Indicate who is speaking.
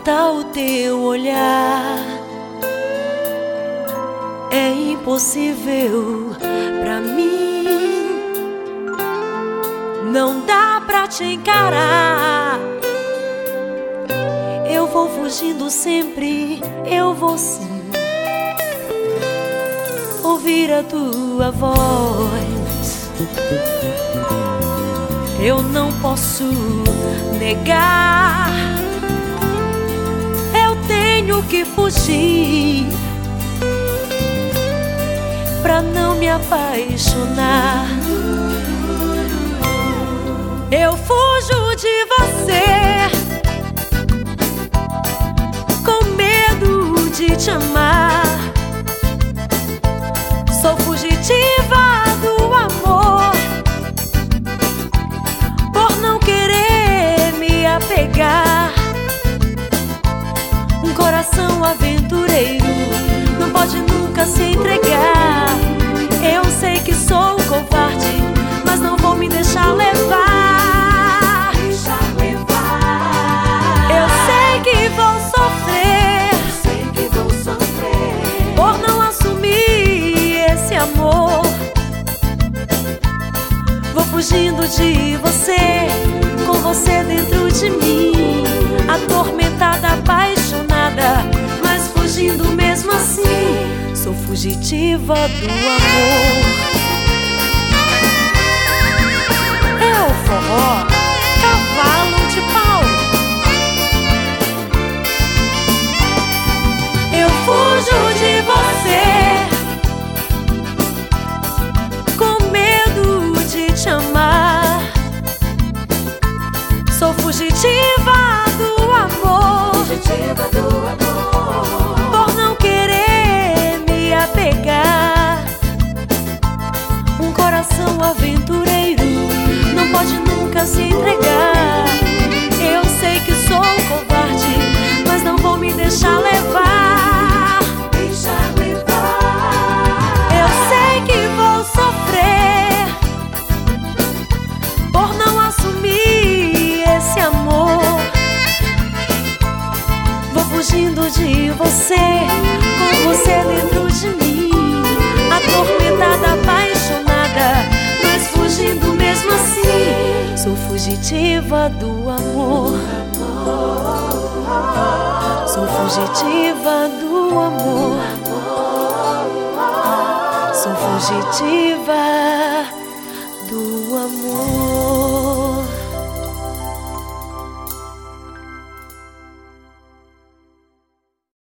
Speaker 1: aguentar o teu olhar. É impossível pra mim, não dá pra te encarar. Eu vou fugindo sempre, eu vou sim ouvir a tua voz. Eu não posso negar, eu tenho que fugir pra não me apaixonar. Eu fujo de você com medo de te amar. Sou fugitiva do amor por não querer me apegar. Um coração aventureiro não pode nunca se entregar. Eu sei que sou covarde, mas não vou me deixar levar. Eu sei que vou sofrer por não assumir esse amor. Vou fugindo de você, com você dentro de mim, atormentada, apaixonada, mas fugindo mesmo assim. Sou fugitiva do amor. É o forró, cavalo de pau. Eu fujo de você com medo de te amar. Sou fugitiva do amor, por não querer me apegar. Um coração aventureiro não pode nunca se entregar. Eu sei que sou covarde, mas não vou me deixar levar. Eu sei que vou sofrer por não assumir esse amor. Vou fugindo de você, com você dentro de mim, atormentada, apaixonada, mas fugindo mesmo assim. Sou fugitiva do amor. Sou fugitiva do amor. Sou fugitiva do amor.